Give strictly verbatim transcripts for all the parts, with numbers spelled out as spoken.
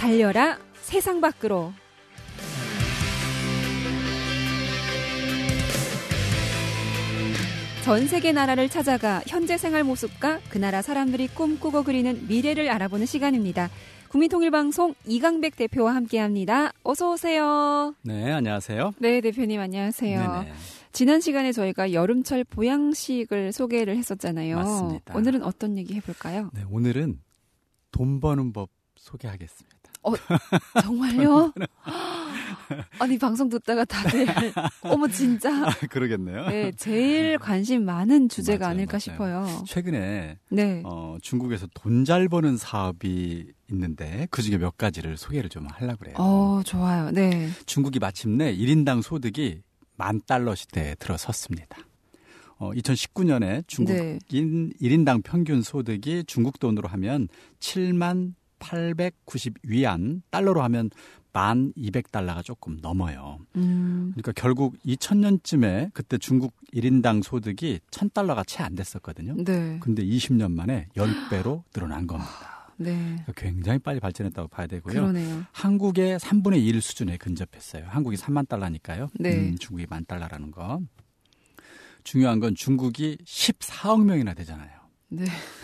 달려라 세상 밖으로. 전 세계 나라를 찾아가 현재 생활 모습과 그 나라 사람들이 꿈꾸고 그리는 미래를 알아보는 시간입니다. 국민통일방송 이강백 대표와 함께합니다. 어서 오세요. 네, 안녕하세요. 네, 대표님 안녕하세요. 네네. 지난 시간에 저희가 여름철 보양식을 소개를 했었잖아요. 맞습니다. 오늘은 어떤 얘기 해볼까요? 네, 오늘은 돈 버는 법 소개하겠습니다. 어, 정말요? 아니, 방송 듣다가 다들 어머 진짜. 아, 그러겠네요. 네, 제일 관심 많은 주제가 맞아요, 아닐까 맞아요. 싶어요. 최근에 네. 어, 중국에서 돈 잘 버는 사업이 있는데 그중에 몇 가지를 소개를 좀 하려고 그래요. 어, 좋아요. 네. 중국이 마침내 일 인당 소득이 만 달러 시대에 들어섰습니다. 어, 이천십구 년에 중국인 네. 일 인당 평균 소득이 중국 돈으로 하면 칠만 팔백구십 위안, 달러로 하면 만 이백 달러가 조금 넘어요. 음. 그러니까 결국 이천 년쯤에 그때 중국 일 인당 소득이 천 달러가 채 안 됐었거든요. 네. 근데 이십 년 만에 십 배로 늘어난 겁니다. 네. 그러니까 굉장히 빨리 발전했다고 봐야 되고요. 그러네요. 한국의 삼분의 일 수준에 근접했어요. 한국이 삼만 달러니까요. 네. 음, 중국이 만 달러라는 거. 중요한 건 중국이 십사억 명이나 되잖아요. 네.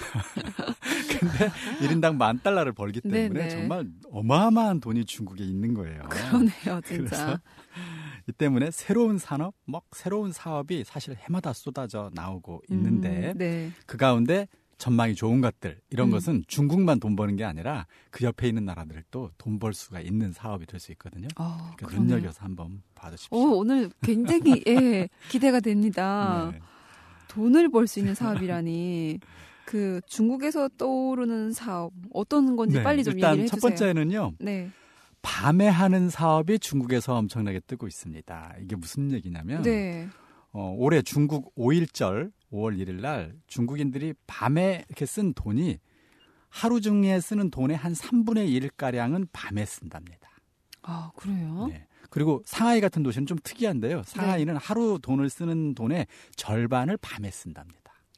근데 일 인당 만 달러를 벌기 때문에 네네. 정말 어마어마한 돈이 중국에 있는 거예요. 그러네요, 진짜. 그래서 이 때문에 새로운 산업, 뭐 새로운 사업이 사실 해마다 쏟아져 나오고 있는데 음, 네. 그 가운데 전망이 좋은 것들 이런 음. 것은 중국만 돈 버는 게 아니라 그 옆에 있는 나라들도 돈 벌 수가 있는 사업이 될 수 있거든요. 어, 그러니까 그러네요. 눈여겨서 한번 봐주십시오. 오, 오늘 굉장히 예, 기대가 됩니다. 네. 돈을 벌 수 있는 사업이라니. 그 중국에서 떠오르는 사업 어떤 건지 네, 빨리 좀 일단 얘기를 해주세요. 첫 번째는요. 네. 밤에 하는 사업이 중국에서 엄청나게 뜨고 있습니다. 이게 무슨 얘기냐면 네. 어, 올해 중국 오일절 오월 일일 날 중국인들이 밤에 이렇게 쓴 돈이 하루 중에 쓰는 돈의 한 삼분의 일가량은 밤에 쓴답니다. 아, 그래요? 네. 그리고 상하이 같은 도시는 좀 특이한데요. 상하이는 네. 하루 돈을 쓰는 돈의 절반을 밤에 쓴답니다.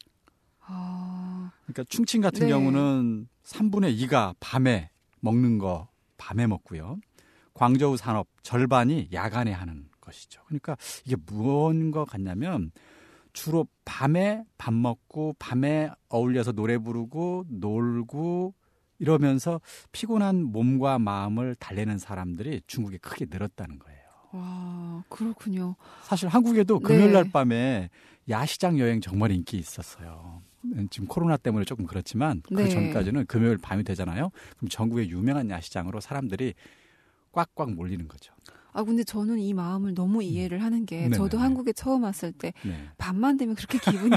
아. 그러니까 충칭 같은 네. 경우는 삼분의 이가 밤에 먹는 거 밤에 먹고요. 광저우 산업 절반이 야간에 하는 것이죠. 그러니까 이게 무언 것 같냐면 주로 밤에 밥 먹고 밤에 어울려서 노래 부르고 놀고 이러면서 피곤한 몸과 마음을 달래는 사람들이 중국에 크게 늘었다는 거예요. 와, 그렇군요. 사실 한국에도 금요일 날 네. 밤에 야시장 여행 정말 인기 있었어요. 지금 코로나 때문에 조금 그렇지만 그 네. 전까지는 금요일 밤이 되잖아요. 그럼 전국의 유명한 야시장으로 사람들이 꽉꽉 몰리는 거죠. 아, 근데 저는 이 마음을 너무 이해를 하는 게 네네네. 저도 한국에 처음 왔을 때 네. 밤만 되면 그렇게 기분이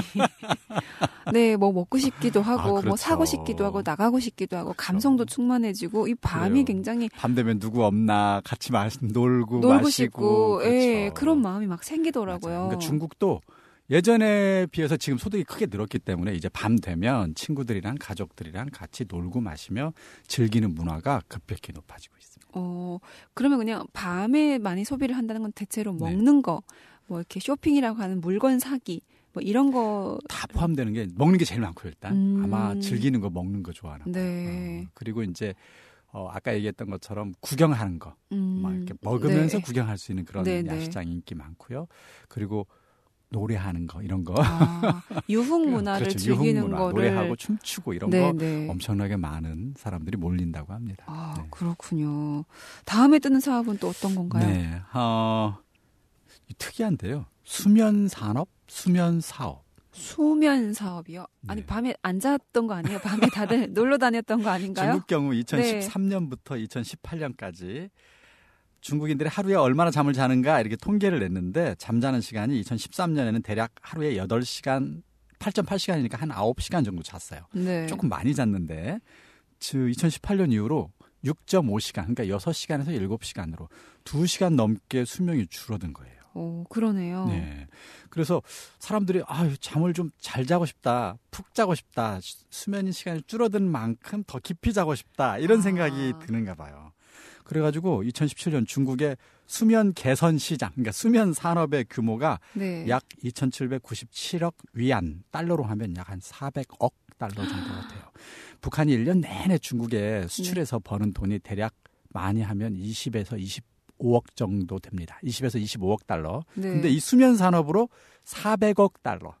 네, 뭐 먹고 싶기도 하고 아, 그렇죠. 뭐 사고 싶기도 하고 나가고 싶기도 하고 그렇죠. 감성도 충만해지고 이 밤이 그래요. 굉장히 밤 되면 누구 없나 같이 마, 놀고, 놀고 마시고 싶고 그렇죠. 예, 그런 마음이 막 생기더라고요. 맞아요. 그러니까 중국도 예전에 비해서 지금 소득이 크게 늘었기 때문에 이제 밤 되면 친구들이랑 가족들이랑 같이 놀고 마시며 즐기는 문화가 급격히 높아지고 있습니다. 어, 그러면 그냥 밤에 많이 소비를 한다는 건 대체로 네. 먹는 거, 뭐 이렇게 쇼핑이라고 하는 물건 사기, 뭐 이런 거 다 포함되는 게 먹는 게 제일 많고요. 일단 음. 아마 즐기는 거 먹는 거 좋아하는 거. 네. 어, 그리고 이제 어, 아까 얘기했던 것처럼 구경하는 거, 음. 막 이렇게 먹으면서 네. 구경할 수 있는 그런 네, 네. 야시장 인기 많고요. 그리고 노래하는 거 이런 거. 아, 유흥 문화를 그렇죠. 즐기는 유흥문화, 거를 노래하고 춤추고 이런 네, 거 네. 엄청나게 많은 사람들이 몰린다고 합니다. 아, 네. 그렇군요. 다음에 뜨는 사업은 또 어떤 건가요? 네, 어, 특이한데요. 수면 산업, 수면 사업. 수면 사업이요? 아니 네. 밤에 안 잤던 거 아니에요? 밤에 다들 놀러 다녔던 거 아닌가요? 중국 경우 이천십삼 년부터 네. 이천십팔 년까지 중국인들이 하루에 얼마나 잠을 자는가 이렇게 통계를 냈는데 잠자는 시간이 이천십삼 년에는 대략 하루에 여덟 시간, 팔 점 팔 시간이니까 한 아홉 시간 정도 잤어요. 네. 조금 많이 잤는데 이천십팔 년 이후로 육 점 오 시간, 그러니까 여섯 시간에서 일곱 시간으로 두 시간 넘게 수명이 줄어든 거예요. 오, 그러네요. 네. 그래서 사람들이 아유, 잠을 좀 잘 자고 싶다, 푹 자고 싶다, 수면 시간이 줄어든 만큼 더 깊이 자고 싶다 이런 아. 생각이 드는가 봐요. 그래가지고 이천십칠 년 중국의 수면 개선 시장, 그러니까 수면 산업의 규모가 네. 약 이천칠백구십칠억 위안, 달러로 하면 약 한 사백억 달러 정도가 돼요. 북한이 일 년 내내 중국에 수출해서 버는 돈이 대략 많이 하면 이십에서 이십오억 정도 됩니다. 이십에서 이십오억 달러. 네. 근데 이 수면 산업으로 사백억 달러.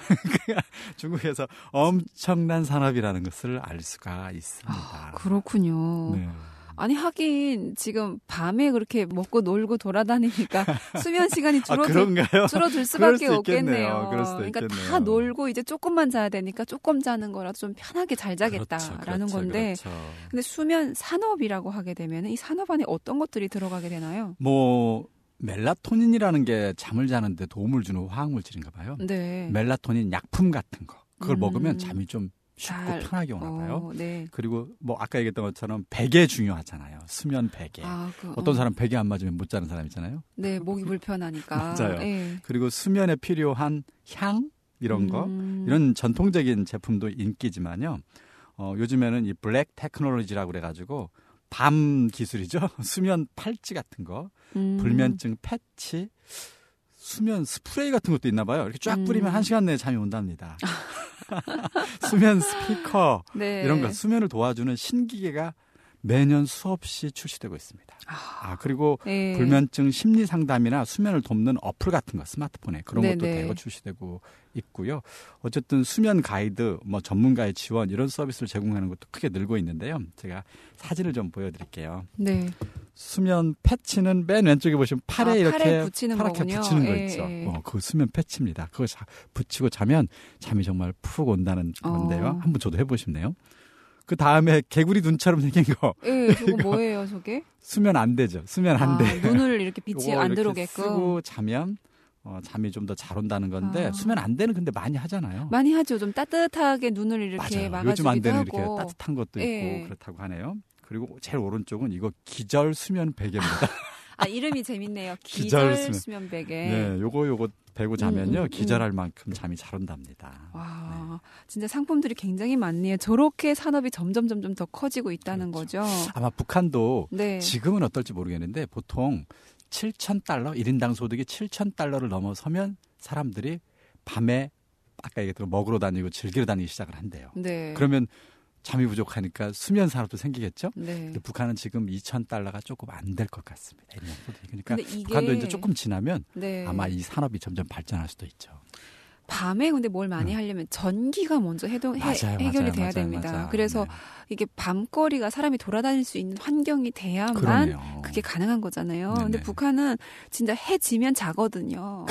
중국에서 엄청난 산업이라는 것을 알 수가 있습니다. 아, 그렇군요. 네. 아니 하긴 지금 밤에 그렇게 먹고 놀고 돌아다니니까 수면 시간이 줄어들, 아, 그런가요? 줄어들 수밖에 그럴 수 없겠네요. 그럴 수도 그러니까 있겠네요. 다 놀고 이제 조금만 자야 되니까 조금 자는 거라도 좀 편하게 잘 자겠다라는 그렇죠, 그렇죠, 건데 그렇죠. 근데 수면 산업이라고 하게 되면 이 산업 안에 어떤 것들이 들어가게 되나요? 뭐 멜라토닌이라는 게 잠을 자는데 도움을 주는 화학물질인가 봐요. 네. 멜라토닌 약품 같은 거. 그걸 음. 먹으면 잠이 좀 쉽고 잘, 편하게 오나 봐요. 어, 네. 그리고 뭐 아까 얘기했던 것처럼 베개 중요하잖아요. 수면 베개. 아, 그, 어. 어떤 사람 베개 안 맞으면 못 자는 사람 있잖아요. 네, 목이 불편하니까. 맞아요. 네. 그리고 수면에 필요한 향 이런 거 음. 이런 전통적인 제품도 인기지만요. 어, 요즘에는 이 블랙 테크놀로지라고 그래가지고 밤 기술이죠. 수면 팔찌 같은 거, 음. 불면증 패치, 수면 스프레이 같은 것도 있나 봐요. 이렇게 쫙 뿌리면 음. 한 시간 내에 잠이 온답니다. 수면 스피커 네. 이런 거 수면을 도와주는 신기계가 매년 수없이 출시되고 있습니다. 아, 그리고 네. 불면증 심리 상담이나 수면을 돕는 어플 같은 거 스마트폰에 그런 것도 네네. 대거 출시되고 있고요. 어쨌든 수면 가이드, 뭐 전문가의 지원 이런 서비스를 제공하는 것도 크게 늘고 있는데요. 제가 사진을 좀 보여드릴게요. 네. 수면 패치는 맨 왼쪽에 보시면 팔에 아, 이렇게 팔에 붙이는 파랗게 거군요. 붙이는 거 예, 있죠. 예. 어, 그 수면 패치입니다. 그거 자, 붙이고 자면 잠이 정말 푹 온다는 건데요. 어. 한번 저도 해보시네요. 그 다음에 개구리 눈처럼 생긴 거. 예, 저거 뭐예요, 저게? 수면 안 되죠. 수면 안 아, 돼. 눈을 이렇게 빛이 요거 안 이렇게 들어오게끔. 쓰고 자면 어, 잠이 좀 더 잘 온다는 건데 아. 수면 안 되는 근데 많이 하잖아요. 많이 하죠. 좀 따뜻하게 눈을 이렇게 맞아요. 요즘 안 막아주기도 되는 하고. 이렇게 따뜻한 것도 있고 예. 그렇다고 하네요. 그리고 제일 오른쪽은 이거 기절 수면 베개입니다. 아, 이름이 재밌네요. 기절 기절 수면. 수면 베개. 네, 요거 요거 베고 자면요 음, 음, 기절할 만큼 잠이 잘 온답니다. 와, 진짜 상품들이 굉장히 많네요. 저렇게 산업이 점점 점점 더 커지고 있다는 그렇죠. 거죠. 아마 북한도 네. 지금은 어떨지 모르겠는데 보통 칠천 달러 일 인당 소득이 칠천 달러를 넘어서면 사람들이 밤에 아까 얘기했던 먹으러 다니고 즐기러 다니기 시작을 한대요. 네. 그러면 잠이 부족하니까 수면 산업도 생기겠죠. 네. 근데 북한은 지금 이천 달러가 조금 안 될 것 같습니다. 일 년 소득이. 그러니까 근데 이게- 북한도 이제 조금 지나면 네. 아마 이 산업이 점점 발전할 수도 있죠. 밤에 근데 뭘 많이 음. 하려면 전기가 먼저 해동, 해, 맞아요, 해결이 맞아요, 돼야 맞아요, 됩니다. 맞아요. 그래서 네. 이게 밤거리가 사람이 돌아다닐 수 있는 환경이 돼야만 그러네요. 그게 가능한 거잖아요. 네네. 근데 북한은 진짜 해 지면 자거든요.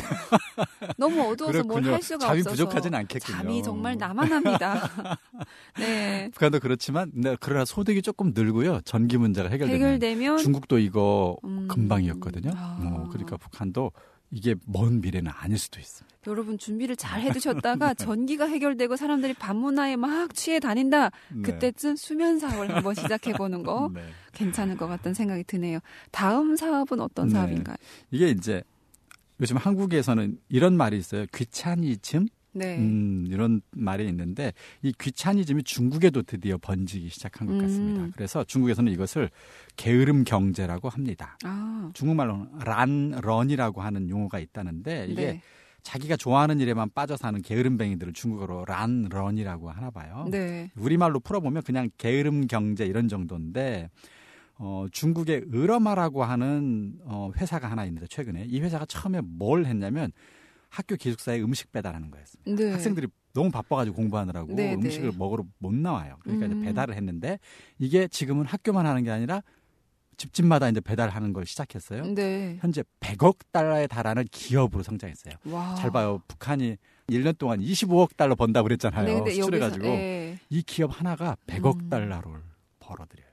너무 어두워서 뭘 그렇군요. 할 수가 잠이 없어서. 부족하진 않겠군요. 잠이 정말 나만합니다. 네. 북한도 그렇지만 네, 그러나 소득이 조금 늘고요. 전기 문제가 해결되면 해결되면 중국도 이거 음. 금방이었거든요. 아. 어, 그러니까 북한도 이게 먼 미래는 아닐 수도 있습니다. 여러분 준비를 잘 해두셨다가 전기가 해결되고 사람들이 밤문화에 막 취해 다닌다. 네. 그때쯤 수면 사업을 한번 시작해보는 거 네. 괜찮을 것 같다는 생각이 드네요. 다음 사업은 어떤 네. 사업인가요? 이게 이제 요즘 한국에서는 이런 말이 있어요. 귀차니즘? 네. 음, 이런 말이 있는데 이 귀차니즘이 중국에도 드디어 번지기 시작한 것 음. 같습니다. 그래서 중국에서는 이것을 게으름 경제라고 합니다. 아, 중국말로는 란런이라고 하는 용어가 있다는데 이게 네. 자기가 좋아하는 일에만 빠져 사는 게으름뱅이들을 중국어로 란런이라고 하나 봐요. 네. 우리말로 풀어보면 그냥 게으름 경제 이런 정도인데 어, 중국의 으러마라고 하는 어, 회사가 하나 있는데 최근에 이 회사가 처음에 뭘 했냐면 학교 기숙사에 음식 배달하는 거였습니다. 네. 학생들이 너무 바빠가지고 공부하느라고 네, 음식을 네. 먹으러 못 나와요. 그러니까 음. 이제 배달을 했는데 이게 지금은 학교만 하는 게 아니라 집집마다 이제 배달하는 걸 시작했어요. 네. 현재 백억 달러에 달하는 기업으로 성장했어요. 와. 잘 봐요. 북한이 일 년 동안 이십오억 달러 번다고 그랬잖아요. 네, 근데 수출해가지고. 여기서, 네. 이 기업 하나가 백억 음. 달러를 벌어들여요.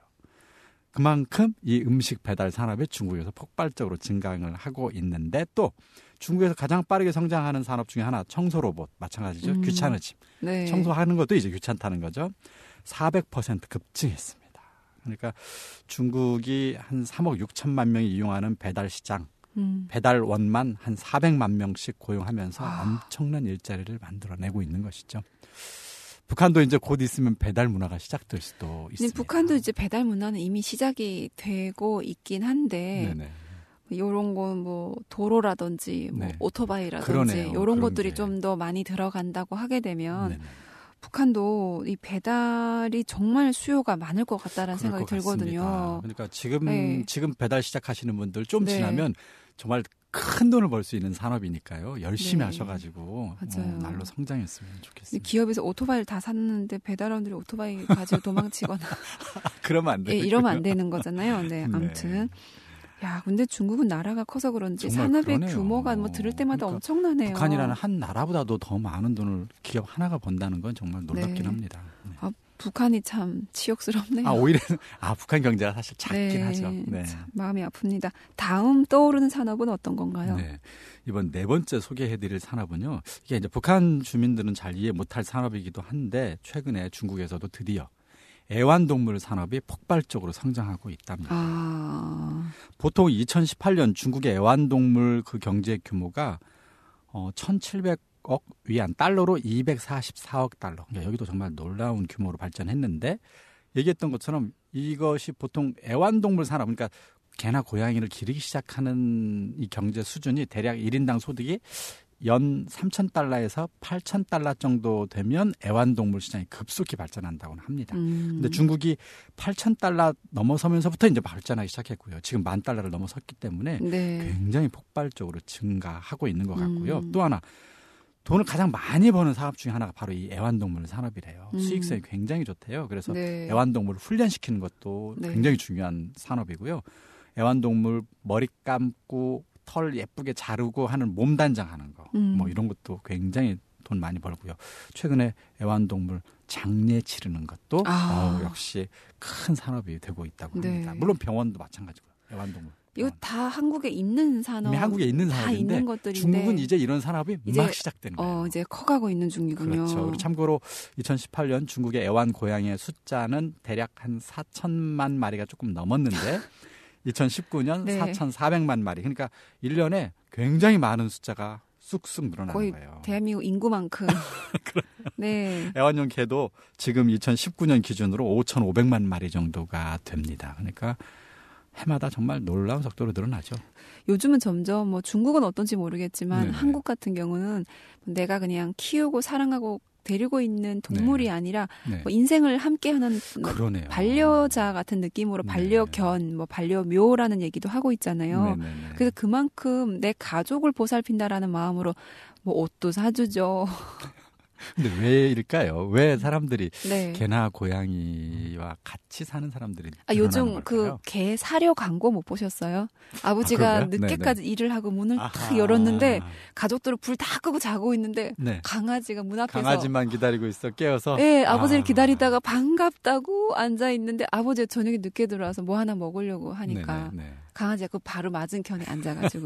그만큼 이 음식 배달 산업이 중국에서 폭발적으로 증강을 하고 있는데 또 중국에서 가장 빠르게 성장하는 산업 중에 하나 청소 로봇 마찬가지죠. 음. 귀찮으집. 네. 청소하는 것도 이제 귀찮다는 거죠. 사백 퍼센트 급증했습니다. 그러니까 중국이 한 삼억 육천만 명이 이용하는 배달 시장, 음. 배달원만 한 사백만 명씩 고용하면서 아. 엄청난 일자리를 만들어내고 있는 것이죠. 북한도 이제 곧 있으면 배달 문화가 시작될 수도 근데 있습니다. 북한도 이제 배달 문화는 이미 시작이 되고 있긴 한데 네네. 이런 건 뭐 도로라든지 뭐 네. 오토바이라든지 그러네요. 이런 그런 것들이 게. 좀 더 많이 들어간다고 하게 되면 네네. 북한도 이 배달이 정말 수요가 많을 것 같다라는 생각이 들거든요. 같습니다. 그러니까 지금 네. 지금 배달 시작하시는 분들 좀 네. 지나면 정말 큰 돈을 벌 수 있는 산업이니까요. 열심히 네. 하셔가지고 맞아요. 어, 날로 성장했으면 좋겠습니다. 기업에서 오토바이를 다 샀는데 배달원들이 오토바이 가지고 도망치거나 그러면 안 돼요. 예, 이러면 안 되는 거잖아요. 네, 아무튼. 네. 야, 근데 중국은 나라가 커서 그런지 정말 산업의 그러네요. 규모가 뭐 들을 때마다 그러니까 엄청나네요. 북한이라는 한 나라보다도 더 많은 돈을 기업 하나가 번다는 건 정말 놀랍긴 네. 합니다. 네. 아, 북한이 참 치욕스럽네요. 아, 오히려 아 북한 경제가 사실 작긴 네, 하죠. 네. 참 마음이 아픕니다. 다음 떠오르는 산업은 어떤 건가요? 네. 이번 네 번째 소개해드릴 산업은요. 이게 이제 북한 주민들은 잘 이해 못할 산업이기도 한데 최근에 중국에서도 드디어 애완동물 산업이 폭발적으로 성장하고 있답니다. 아, 보통 이천십팔 년 중국의 애완동물 그 경제 규모가 어, 천칠백억 위안, 달러로 이백사십사억 달러. 그러니까 여기도 정말 놀라운 규모로 발전했는데 얘기했던 것처럼 이것이 보통 애완동물 산업, 그러니까 개나 고양이를 기르기 시작하는 이 경제 수준이 대략 일 인당 소득이 연 삼천 달러에서 팔천 달러 정도 되면 애완동물 시장이 급속히 발전한다고 합니다. 음. 근데 중국이 팔천 달러 넘어서면서부터 이제 발전하기 시작했고요. 지금 만 달러를 넘어섰기 때문에 네. 굉장히 폭발적으로 증가하고 있는 것 같고요. 음. 또 하나 돈을 가장 많이 버는 사업 중에 하나가 바로 이 애완동물 산업이래요. 음. 수익성이 굉장히 좋대요. 그래서 네. 애완동물을 훈련시키는 것도 네. 굉장히 중요한 산업이고요. 애완동물 머리 감고 털 예쁘게 자르고 하는 몸 단장하는 거, 음. 뭐 이런 것도 굉장히 돈 많이 벌고요. 최근에 애완동물 장례 치르는 것도 아. 어, 역시 큰 산업이 되고 있다고 네. 합니다. 물론 병원도 마찬가지고요. 애완동물. 이거 다 한국에 있는 산업, 이미 한국에 있는 다 산업인데 있는 것들인데 중국은 이제 이런 산업이 이제, 막 시작되는 거예요. 어, 이제 커가고 있는 중이군요. 그렇죠. 그리고 참고로 이천십팔 년 중국의 애완 고양이의 숫자는 대략 한 사천만 마리가 조금 넘었는데 이천십구 년 네. 사천사백만 마리. 그러니까 일 년에 굉장히 많은 숫자가 쑥쑥 늘어나는 거의 거예요. 대한민국 인구만큼. 네. 애완용 개도 지금 이천십구 년 기준으로 오천오백만 마리 정도가 됩니다. 그러니까 해마다 정말 놀라운 속도로 늘어나죠. 요즘은 점점 뭐 중국은 어떤지 모르겠지만 네네. 한국 같은 경우는 내가 그냥 키우고 사랑하고 데리고 있는 동물이 네. 아니라 네. 뭐 인생을 함께하는 그러네요. 반려자 같은 느낌으로 네. 반려견, 뭐 반려묘라는 얘기도 하고 있잖아요. 네네네. 그래서 그만큼 내 가족을 보살핀다라는 마음으로 뭐 옷도 사주죠. 근데 왜일까요? 왜 사람들이 네. 개나 고양이와 같이 사는 사람들이 아, 요즘 그 걸까요? 개 사료 광고 못 보셨어요? 아버지가 아, 그런가요? 늦게까지 일을 하고 문을 아하. 탁 열었는데 가족들은 불 다 끄고 자고 있는데 네. 강아지가 문 앞에서 강아지만 기다리고 있어 깨어서 네, 아버지를 아. 기다리다가 반갑다고 앉아 있는데 아버지가 저녁에 늦게 들어와서 뭐 하나 먹으려고 하니까 네네, 네. 강아지가 그 바로 맞은편에 앉아가지고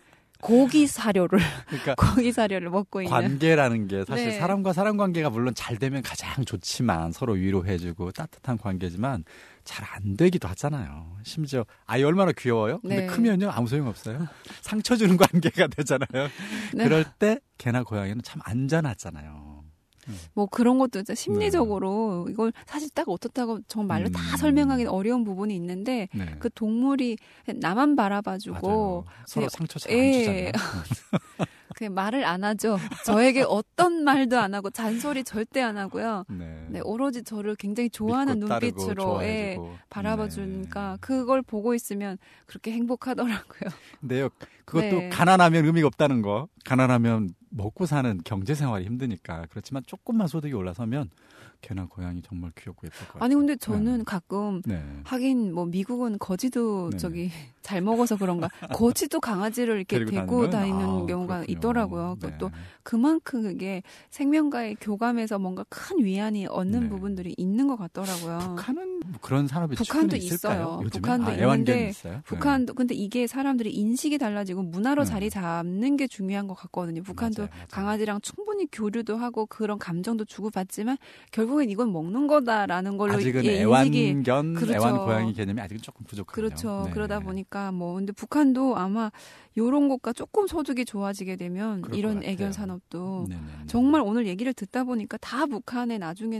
고기 사료를 그러니까 고기 사료를 먹고 있는 관계라는 게 사실 네. 사람과 사람 관계가 물론 잘 되면 가장 좋지만 서로 위로해주고 따뜻한 관계지만 잘 안 되기도 하잖아요. 심지어 아이 얼마나 귀여워요? 근데 네. 크면요 아무 소용 없어요. 상처 주는 관계가 되잖아요. 네. 그럴 때 개나 고양이는 참 안전하잖아요. 뭐 그런 것도 진짜 심리적으로 이걸 사실 딱 어떻다고 정말 말로 음. 다 설명하기는 어려운 부분이 있는데 네. 그 동물이 나만 바라봐주고 맞아요. 서로 그냥- 상처 잘 안 예. 주잖아요. 그냥 말을 안 하죠. 저에게 어떤 말도 안 하고 잔소리 절대 안 하고요. 네. 네, 오로지 저를 굉장히 좋아하는 믿고 따르고 눈빛으로 예, 좋아해주고. 바라봐주니까 네. 그걸 보고 있으면 그렇게 행복하더라고요. 근데요, 그것도 네. 가난하면 의미가 없다는 거. 가난하면 먹고 사는 경제 생활이 힘드니까. 그렇지만 조금만 소득이 올라서면 개나 고양이 정말 귀엽고 예쁠 것 같아요. 아니 근데 저는 가끔 네. 하긴 뭐 미국은 거지도 네네. 저기 잘 먹어서 그런가 거지도 강아지를 이렇게 데리고 데리고 다니는? 다니는 아, 경우가 그렇군요. 있더라고요. 네. 그것도 그만큼 그게 생명과의 교감에서 뭔가 큰 위안이 얻는 네. 부분들이 있는 것 같더라고요. 북한은 뭐 그런 산업이 북한도 충분히 있을까요? 있어요. 요즘에? 북한도 아, 애완견이 있는데 있어요? 북한도 근데 이게 사람들이 인식이 달라지고 문화로 네. 자리 잡는 게 중요한 것 같거든요. 북한도 맞아요, 맞아요. 강아지랑 충분히 교류도 하고 그런 감정도 주고받지만 결국엔 이건 먹는 거다라는 걸로 아직은 예, 인식이 애완견, 그렇죠. 애완 고양이 개념이 아직은 조금 부족하네요. 그렇죠. 네. 그러다 보니까 뭐 근데 북한도 아마 이런 것과 조금 소득이 좋아지게 되면 그럴 것 이런 같아요. 애견 산업도 네네네. 정말 오늘 얘기를 듣다 보니까 다 북한에 나중에는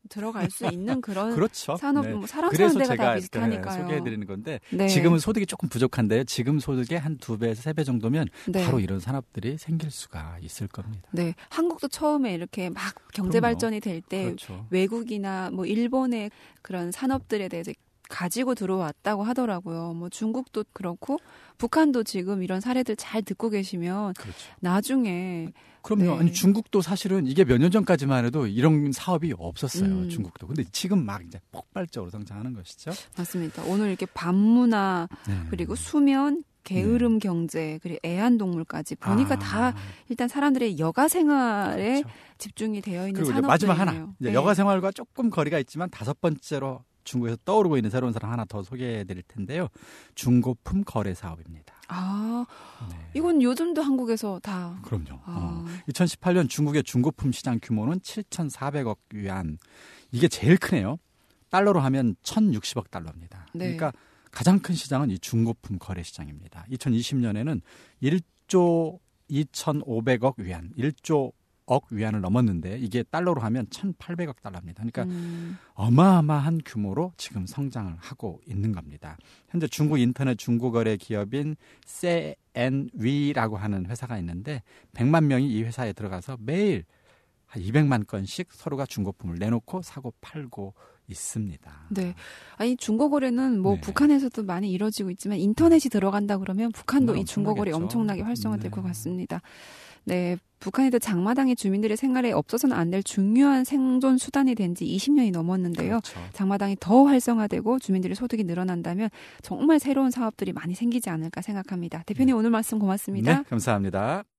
들어갈 수 있는 그런 그렇죠. 산업, 네. 뭐 사람 그래서 사는 데가 제가 다 비슷하니까요. 소개해드리는 건데 네. 지금은 소득이 조금 부족한데요. 지금 소득의 한 두 배에서 세 배 정도면 네. 바로 이런 산업들이 생길 수가 있을 겁니다. 네, 한국도 처음에 이렇게 막 경제 그럼요. 발전이 될 때 그렇죠. 외국이나 뭐 일본의 그런 산업들에 대해서 가지고 들어왔다고 하더라고요. 뭐 중국도 그렇고 북한도 지금 이런 사례들 잘 듣고 계시면 그렇죠. 나중에 그럼요. 네. 아니 중국도 사실은 이게 몇 년 전까지만 해도 이런 사업이 없었어요. 음. 중국도. 근데 지금 막 이제 폭발적으로 성장하는 것이죠. 맞습니다. 오늘 이렇게 밤문화 네. 그리고 수면 게으름 경제 그리고 애완동물까지 보니까 아. 다 일단 사람들의 여가 생활에 그렇죠. 집중이 되어 있는 그리고 이제 산업들이네요. 마지막 하나. 이제 네. 여가 생활과 조금 거리가 있지만 다섯 번째로 중국에서 떠오르고 있는 새로운 사람 하나 더 소개해드릴 텐데요. 중고품 거래 사업입니다. 아, 네. 이건 요즘도 한국에서 다. 그럼요. 아. 어. 이천십팔 년 중국의 중고품 시장 규모는 칠천사백억 위안. 이게 제일 크네요. 달러로 하면 천육십억 달러입니다. 네. 그러니까 가장 큰 시장은 이 중고품 거래 시장입니다. 이천이십 년에는 일조 이천오백억 위안, 일조 억 위안을 넘었는데 이게 달러로 하면 천팔백억 달러입니다. 그러니까 음. 어마어마한 규모로 지금 성장을 하고 있는 겁니다. 현재 중국 인터넷 중고거래 기업인 씨엔위라고 하는 회사가 있는데 백만 명이 이 회사에 들어가서 매일 한 이백만 건씩 서로가 중고품을 내놓고 사고 팔고 있습니다. 네. 아니, 중고거래는 뭐 네. 북한에서도 많이 이루어지고 있지만 인터넷이 들어간다 그러면 북한도 이 중고거래 엄청나겠죠. 엄청나게 활성화될 네. 것 같습니다. 네. 북한에도 장마당이 주민들의 생활에 없어서는 안 될 중요한 생존 수단이 된 지 이십 년이 넘었는데요. 그렇죠. 장마당이 더 활성화되고 주민들의 소득이 늘어난다면 정말 새로운 사업들이 많이 생기지 않을까 생각합니다. 대표님 네. 오늘 말씀 고맙습니다. 네, 감사합니다.